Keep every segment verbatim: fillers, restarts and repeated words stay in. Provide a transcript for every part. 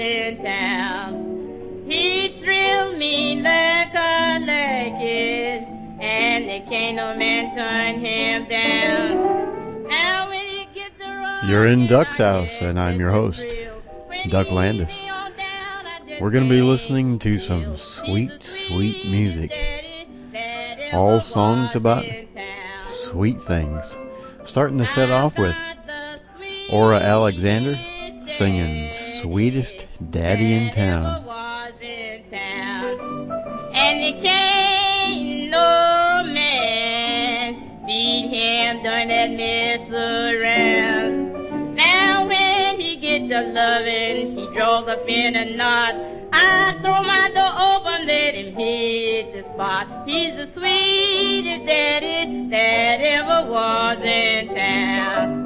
in town. He thrilled me like a like it, and there can't no man turn him down. Now when he gets the road, you're in Duck's house, and I'm your host, Duck Landis. We're going to be listening to some sweet, sweet music. All songs about sweet things. Starting the set off with Aura Alexander singing Sweetest Daddy in Town. And there can't no man beat him during that mess around. Now when he gets to loving, he draws up in a knot. I throw my door open, let him hit the spot. He's the sweetest daddy that ever was in town.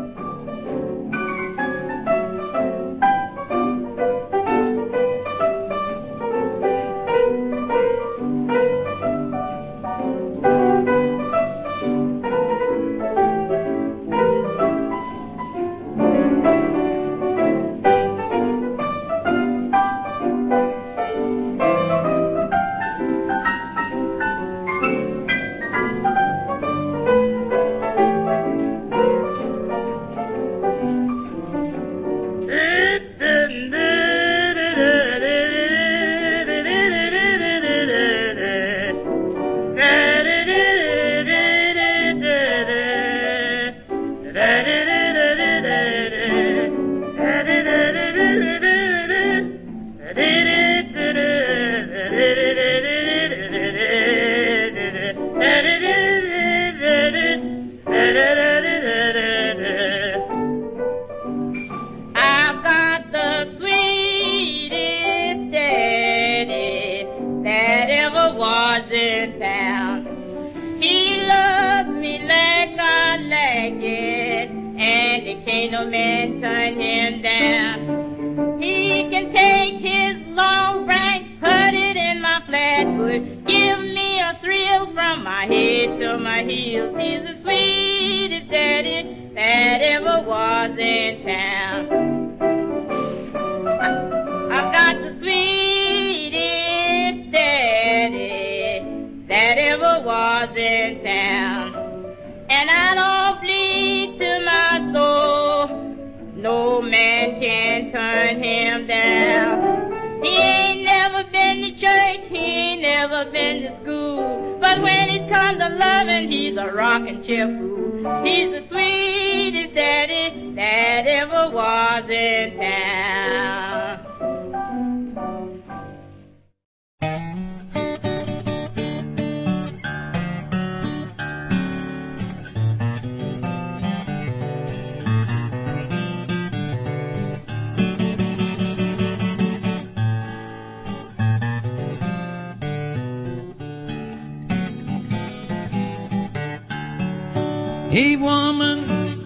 Hey woman,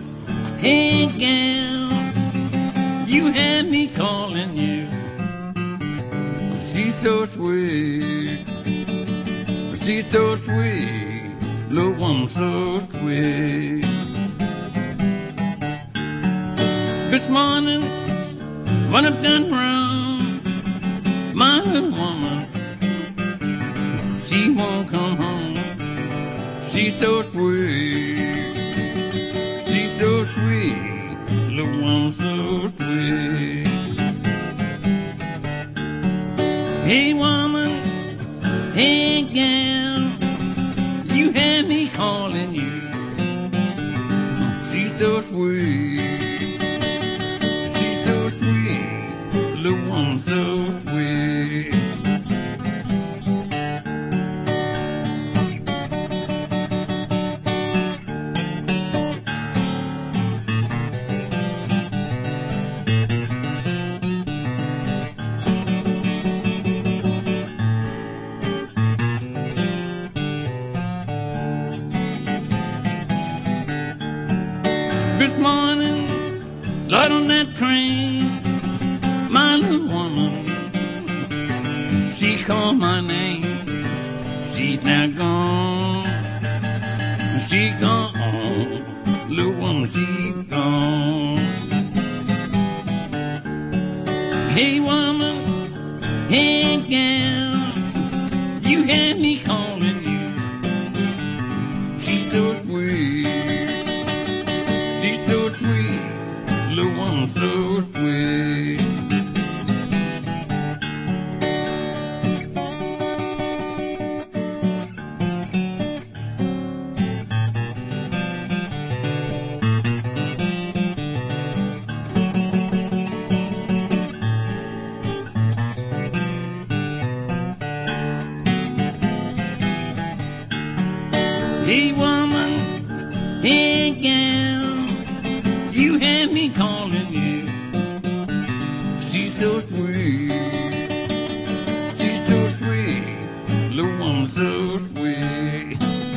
hey gal, you had me calling you. She's so sweet, she's so sweet, little woman so sweet. This morning, when I've done wrong, my little woman, she won't come home. She's so sweet. So sweet, little one so sweet. Hey woman, hey gal, you had me calling you. She's so sweet, she's so sweet, little one so sweet. This morning, light on that train, my little woman, she called my name. She's now gone, she's gone, little woman, she's gone. Hey woman, hey gal, you had me calling you. She's so sweet, she's so sweet, little woman so sweet. Hey woman, hey gal, you had me calling you. She's so sweet, she's so sweet, little woman so sweet.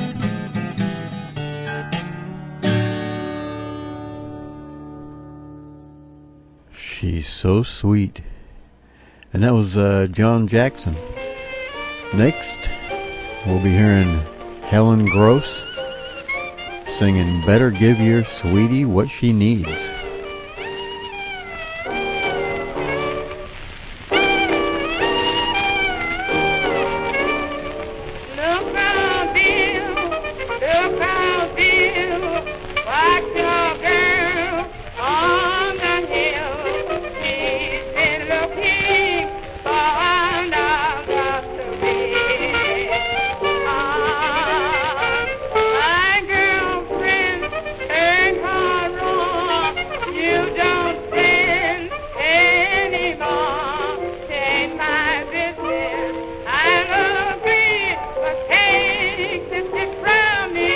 She's so sweet. And that was uh, John Jackson. Next, we'll be hearing Helen Gross singing Better Give Your Sweetie What She Needs. Look out, Bill, look out, Bill, watch your girl on the hill. She's been looking for another to be. Ah, my girlfriend ain't her wrong. You don't sin anymore. Take my business, I'll agree, but take this it from me.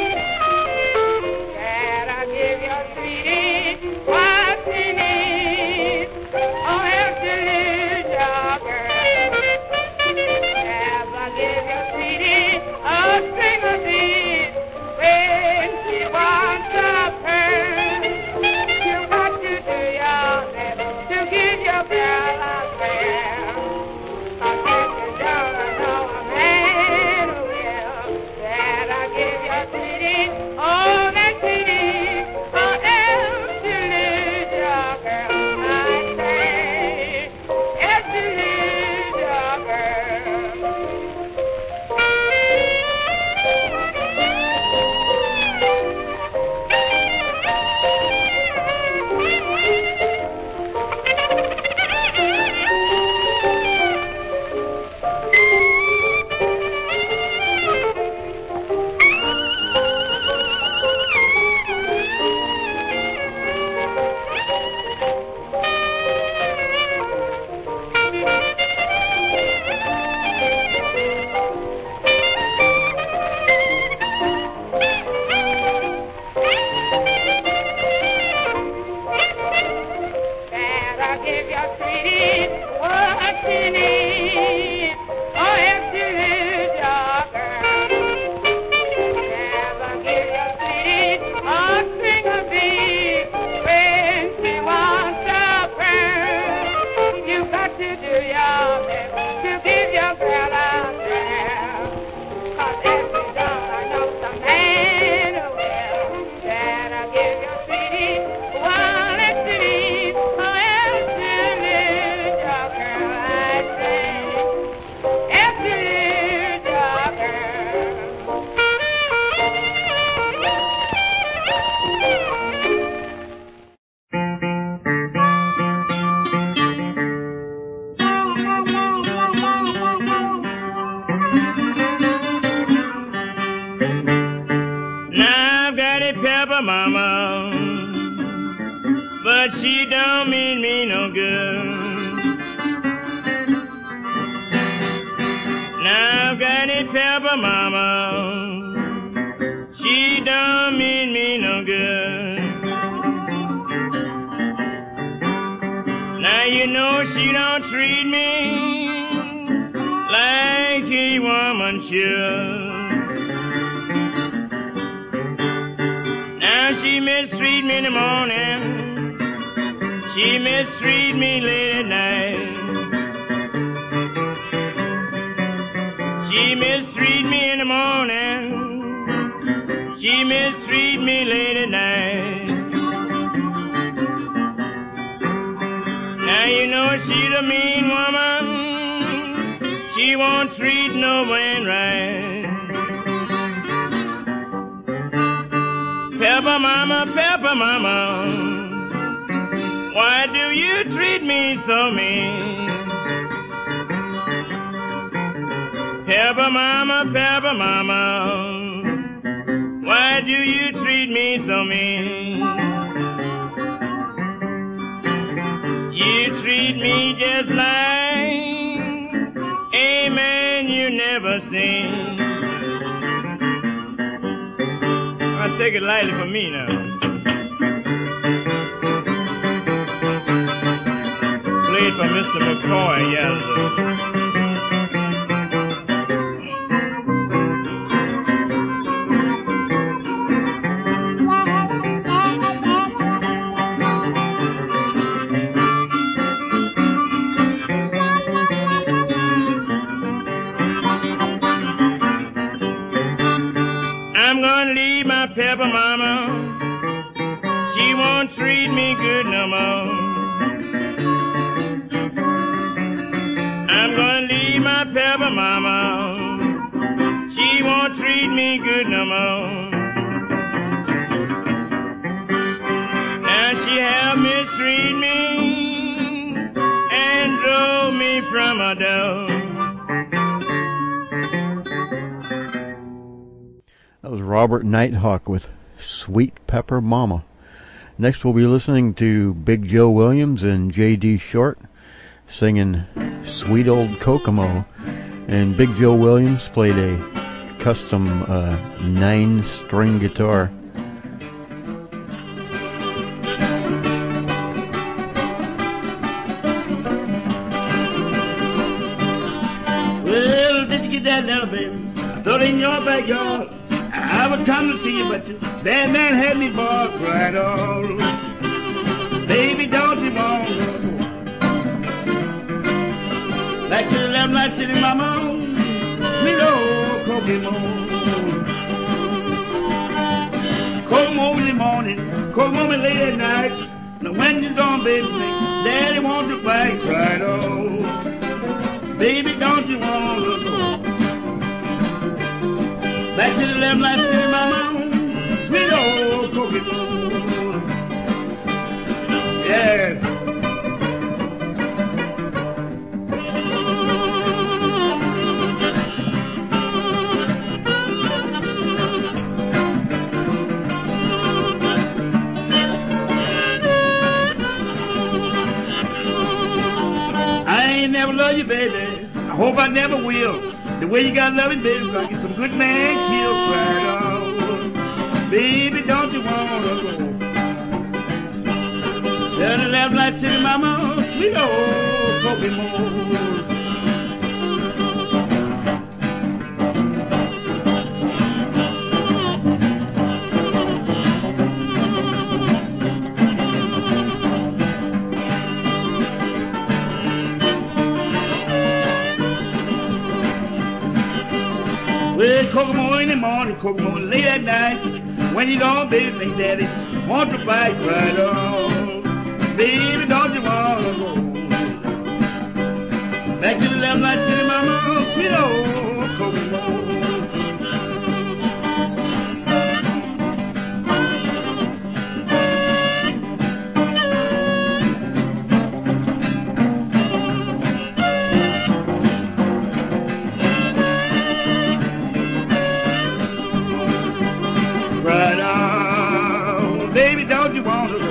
That I give your sweetie what she needs. Oh, if you lose your girl. That I give your sweetie a string of beads. When she wants a pearl, you got to do your best to give your girl a pearl. I guess you don't know a man who will. That I give your sweetie all that she needs. Or else you lose your girl, I say. Yes, you lose your girl. That I give your sweetie what she needs. Oh, if you lose your girl. Never give your sweetie a string of beads. When she wants a pearl, you got to do your best to give your girl a pearl. 'Cause if you don't, I know some man who will. That I give your sweetie what she needs. Oh, if you lose your girl, I say. If you lose your girl. Now I've got a pepper mama, but she don't mean me no good. Now I've got a pepper mama, she don't mean me no good. Now you know she don't treat me like a woman should. Now she mistreat me in the morning, she mistreat me late at night. She mistreat me in the morning, she mistreat me late at night. Now you know she's a mean woman. She won't treat no man right. Pepper mama, pepper mama, why do you treat me so mean? Pepper mama, pepper mama, why do you treat me so mean? You treat me just like a man you never seen. I'll take it lightly for me now. Played for Mister McCoy, yes. I'm gonna leave my pepper mama. She won't treat me good no more. I'm gonna leave my pepper mama. She won't treat me good no more. Now she have mistreat me and drove me from her door. That was Robert Nighthawk with Sweet Pepper Mama. Next we'll be listening to Big Joe Williams and J D Short singing Sweet Old Kokomo. And Big Joe Williams played a custom uh, nine-string guitar. Well, did you get that letter, baby? I thought in your backyard I would come to see you, but you, that man had me barked right on. Baby, don't you want to go back to the Lamplight City, mama? Sweet old Kokomo. Kokomo in the morning, Kokomo late at night. Now when you're gone, baby, Daddy wants to fight right on. Baby, don't you want to go back to the Lamplight City, mama? Sweet old Kokomo. Yeah. I ain't never love you, baby. I hope I never will. The way you got loving, baby, I get some good man killed right on. Baby, don't you wanna go down the Lamplight City, mama? Sweet old Kokomo. Well, Kokomo in the morning, Kokomo late at night. When you gone, baby, make daddy want to fight right on. Baby, don't you wanna go back to the Lamplight City, mama? Sweet old Kokomo. Right on, baby, don't you want to go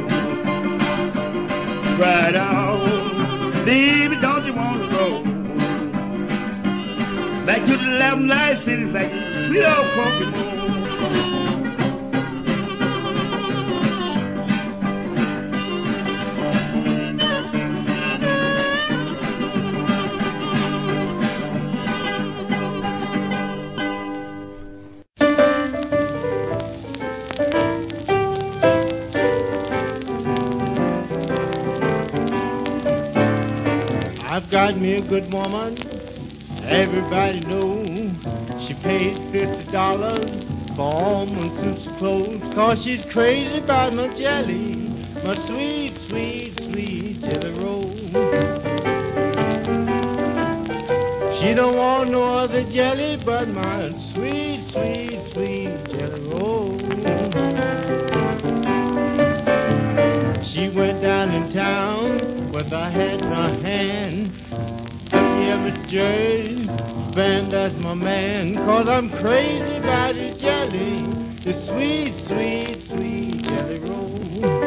right on, baby, don't you want to go back to the Lamplight City, back to the sweet old Kokomo. I've got me a good woman, everybody knows. She pays fifty dollars for all my suits of clothes, 'cause she's crazy about my jelly my sweet, sweet, sweet jelly roll. She don't want no other jelly but my sweet, sweet, sweet jelly roll. She went down in town with her hat in her hand. Yeah, Miss Jerry, Van, that's my man, 'cause I'm crazy about his jelly, the sweet, sweet, sweet jelly roll.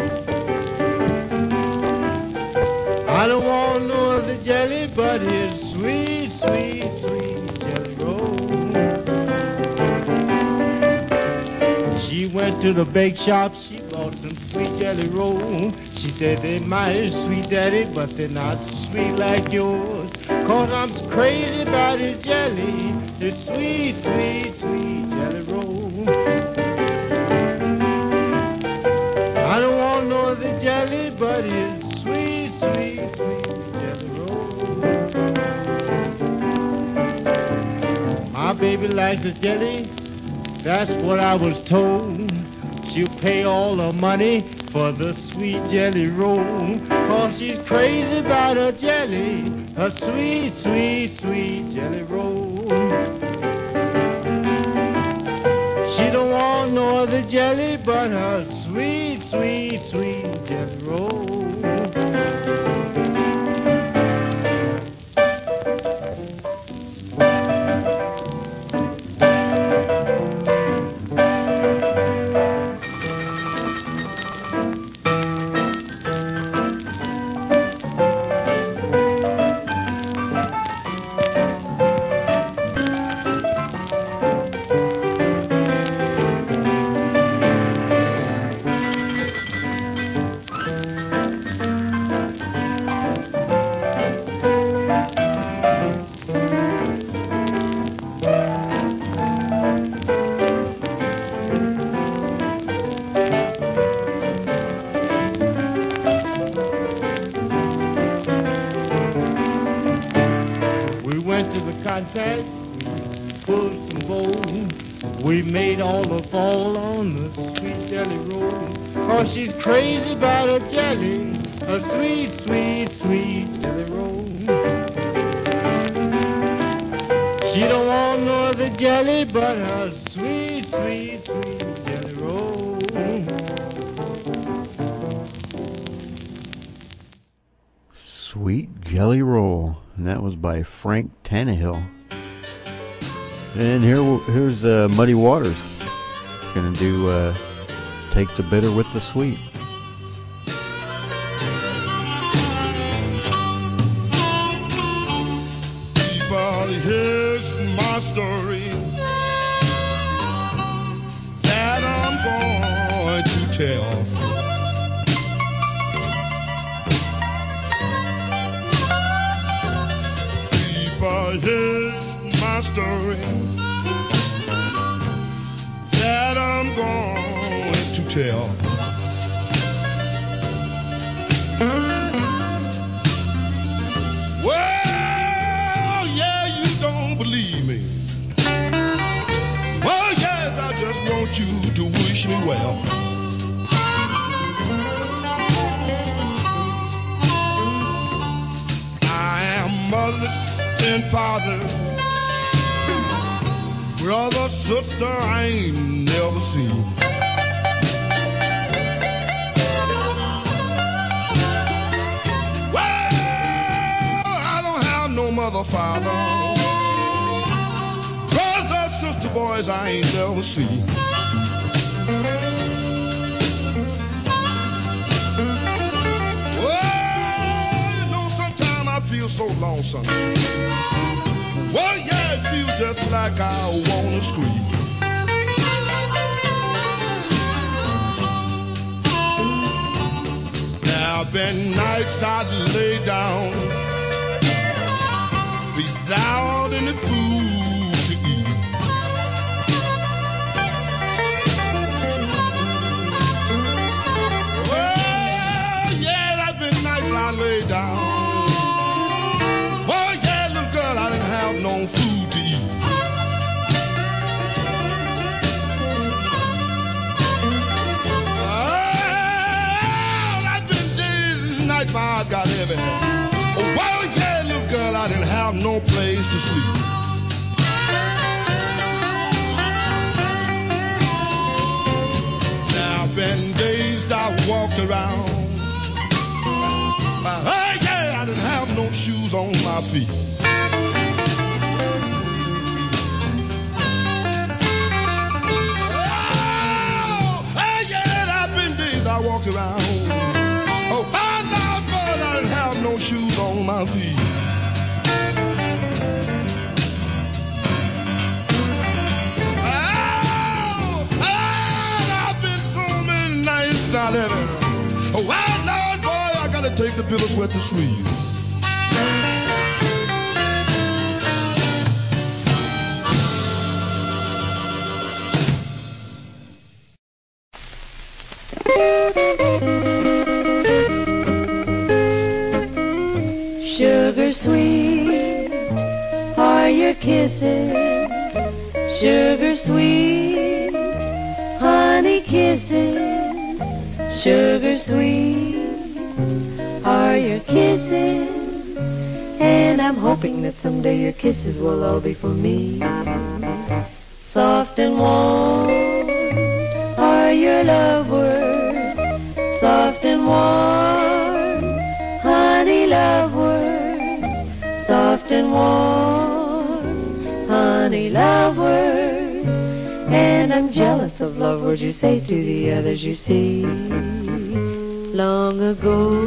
I don't want no other jelly but his sweet, sweet, sweet jelly roll. She went to the bake shop, she bought some sweet jelly roll. She said they might sweet daddy, but they're not sweet like yours. 'Cause I'm crazy about his jelly, his sweet, sweet, sweet jelly roll. I don't want no other jelly but his sweet, sweet, sweet jelly roll. My baby likes the jelly, that's what I was told. She'll pay all the money for the sweet jelly roll, 'cause she's crazy about her jelly, her sweet, sweet, sweet jelly roll. She don't want no other jelly but her sweet, sweet, sweet jelly roll. Contact, pulled some bowls. We made all the fall on the sweet jelly roll. 'Cause she's crazy about her jelly, a sweet, sweet, sweet jelly roll. She don't want no other jelly but her sweet, sweet, sweet jelly roll. Sweet Jelly Roll, and that was by Frank Tannehill. And here, here's uh, Muddy Waters. Gonna do uh, Take the Bitter with the Sweet. People, here's my story that I'm going to tell. Here's my story that I'm going to tell. Well, yeah, you don't believe me. Well, yes, I just want you to wish me well. I am mother and father, brother, sister, I ain't never seen. Well, I don't have no mother, father, brother, sister, boys, I ain't never seen. I feel so lonesome. Well, yeah, it feels just like I wanna scream. There have been nights I'd lay down without any food to eat. Well, yeah, there've been nights I lay down. I didn't have no food to eat. Well, I fire got heavy. Oh, well, yeah, little girl, I didn't have no place to sleep. Now, been days I walked around. Uh, hey, yeah, I didn't have no shoes on my feet. I walk around. Oh, I know, but I didn't have no shoes on my feet. Oh, oh, I've been so many nights not having. Oh, I know, boy, I gotta take the bill of sweat to sleep. Sugar sweet are your kisses, sugar sweet, honey kisses, sugar sweet are your kisses, and I'm hoping that someday your kisses will all be for me. Soft and warm are your love words, soft and warm, honey love words, soft and warm, honey love words, and I'm jealous of love words you say to the others you see. Long ago,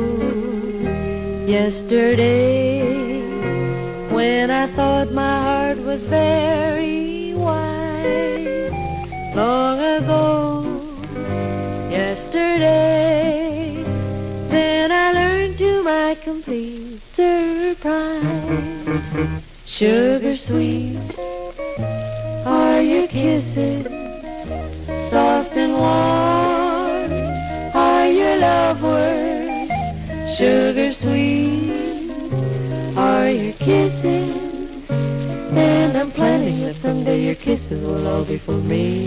yesterday, when I thought my heart was very wise, long ago, yesterday, then I learned to my complete surprise. Sugar sweet are your kisses, soft and warm are your love words, sugar sweet are your kisses, and I'm planning that someday your kisses will all be for me.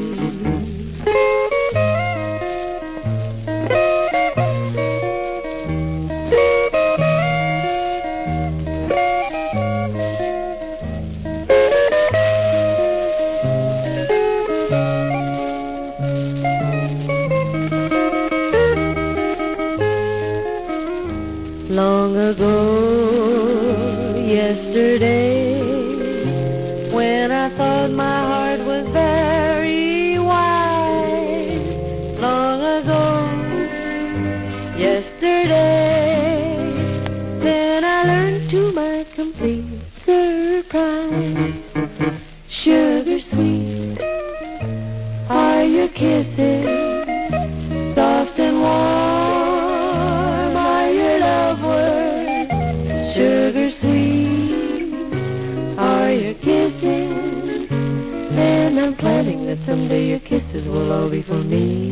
Long ago, yesterday, when I thought my heart was very wide, long ago, yesterday, then I learned to my complete surprise. Sugar sweet are your kisses, soft and warm are your love words, sugar sweet are your kisses, and I'm planning that someday your kisses will all be for me.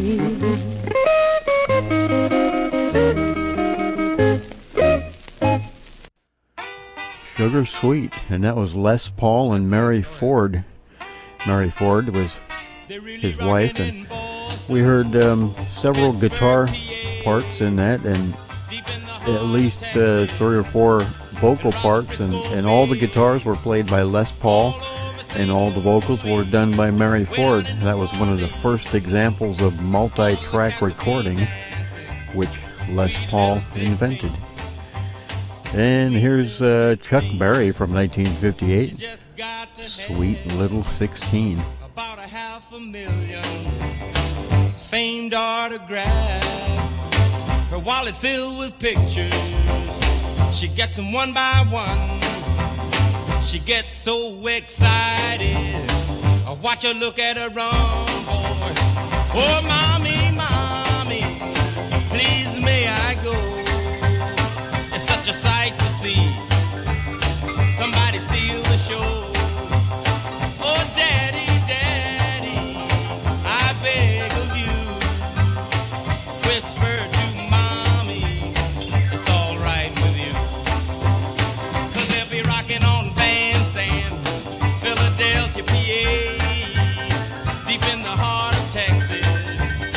Sugar Sweet, and that was Les Paul and Mary Ford. Mary Ford was his wife, and we heard um, several guitar parts in that, and at least uh, three or four vocal parts, and, and all the guitars were played by Les Paul, and all the vocals were done by Mary Ford. That was one of the first examples of multi-track recording, which Les Paul invented. And here's uh, Chuck Berry from nineteen fifty-eight, Sweet Little sixteen. About a half a million famed autographs, her wallet filled with pictures, she gets them one by one, she gets so excited, I watch her look at her run, boy. Oh, mommy, mommy, please may I go, it's such a sight to see, somebody steal the show. Oh, daddy, daddy, I beg of you, whisper to mommy, it's all right with you. Cause they'll be rocking on Bandstand, Philadelphia, P A, deep in the heart of Texas.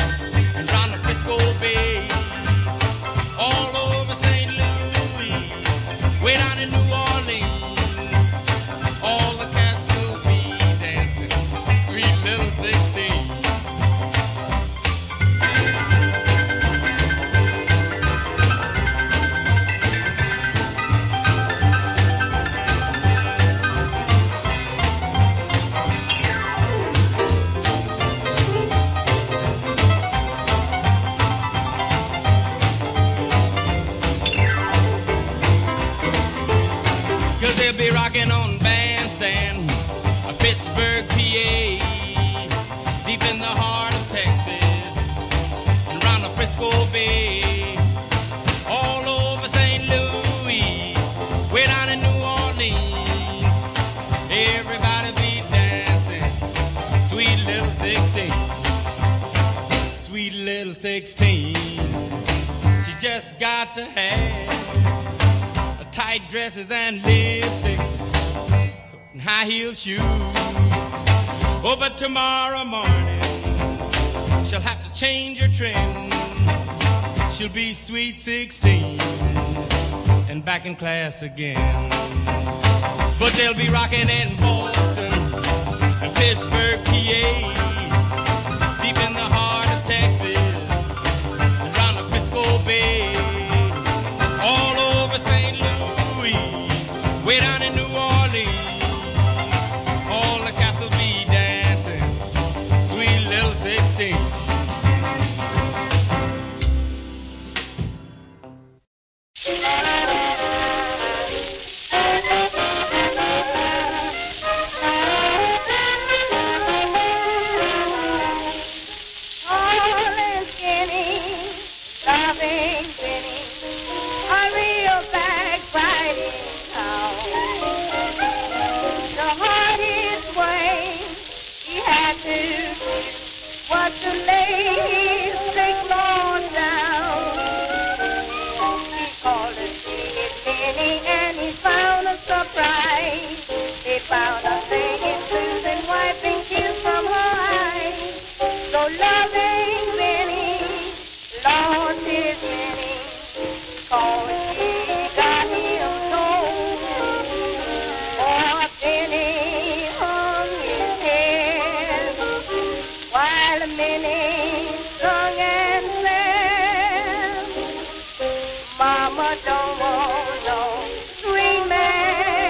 they'll be rocking on Bandstand, uh, Pittsburgh, P A, deep in the heart of Texas, and around the Frisco Bay, all over Saint Louis, way down in New Orleans. Everybody be dancing, sweet little sixteen, sweet little sixteen. She just got to have tight dresses and lipstick and high heel shoes. Oh, but tomorrow morning she'll have to change her trim. She'll be sweet sixteen and back in class again. But they'll be rocking in Boston and Pittsburgh, P A, deep in the heart of Texas, around the Frisco Bay, all over Saint Louis, way down in New Orleans. All the cats will be dancing, sweet little sixteen. Found a singing, soothing, wiping tears from her eyes. So loving Benny, Lord, tis many, 'cause she got him so. For Benny hung his head while Minnie sung and sang. Mama don't want no sweet man.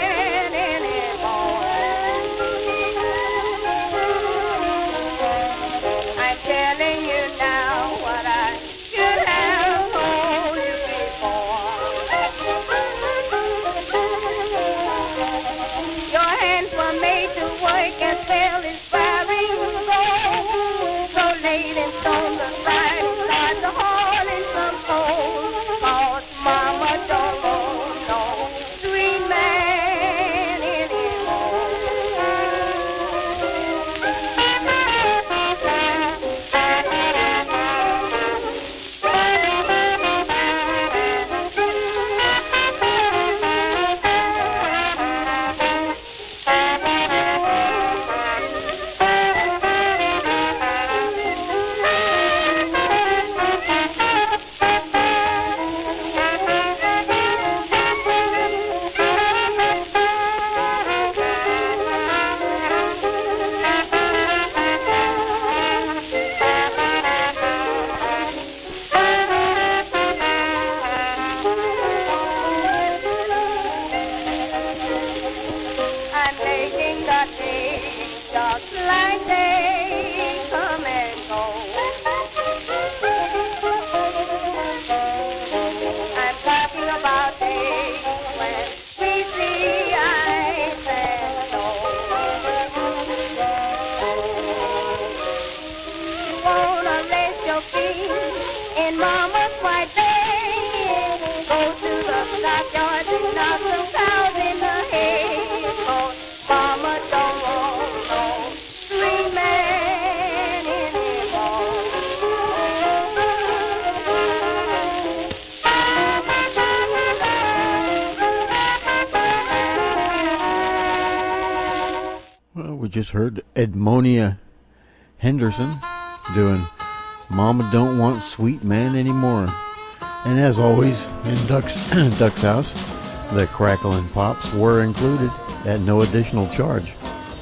Just heard Edmonia Henderson doing Mama Don't Want Sweet Man Anymore. And as always, in Duck's, Duck's house, the Crackling Pops were included at no additional charge.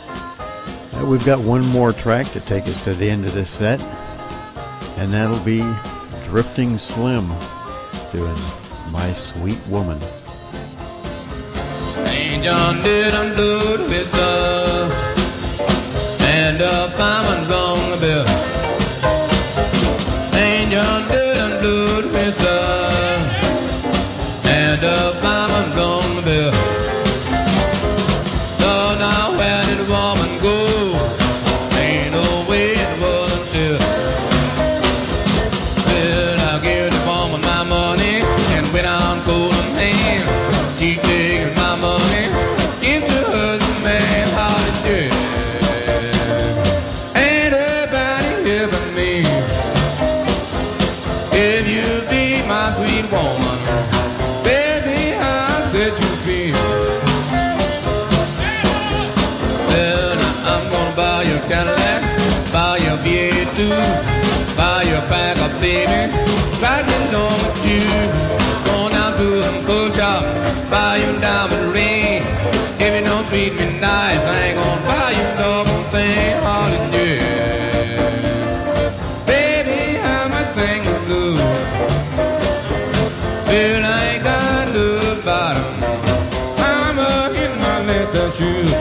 Uh, we've got one more track to take us to the end of this set, and that'll be Drifting Slim doing My Sweet Woman. Saint John did I'm good with uh and a fireman gonna bill. Saint John did I'm good with uh and a fireman gonna bill. my money, give to husband, man, holiday. Ain't nobody here but me. If you be my sweet woman, baby, I'll set you free. Well, now I'm gonna buy your Cadillac, buy your V eight too, buy your pack of baby, try to get on with you. Go down to the coat shop, buy you a diamond ring. If you don't treat me nice, I ain't gonna buy you no thing, holiday. Baby, I'm a singing blues. Well, I ain't got no bottom, I'm a in my leather shoes.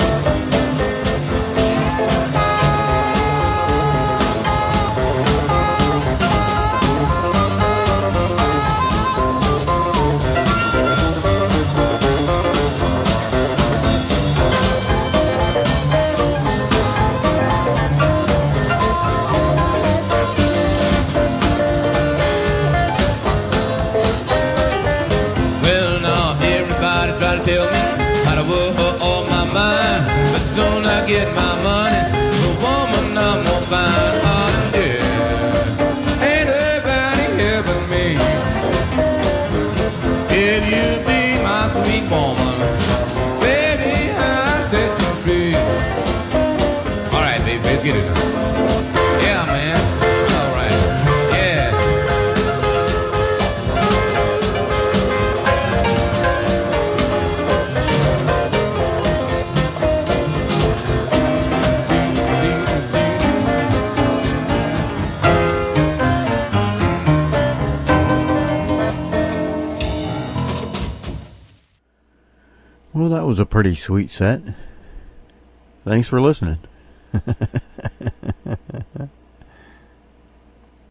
Try to tell me how to work on my mind, but soon I get my money, the woman I'm gonna find. Oh, yeah. Ain't nobody here but me. If you be my sweet woman, baby, I'll set you free. All right, baby, let's get it now. Yeah, man. All right. Yeah. Well, that was a pretty sweet set. Thanks for listening.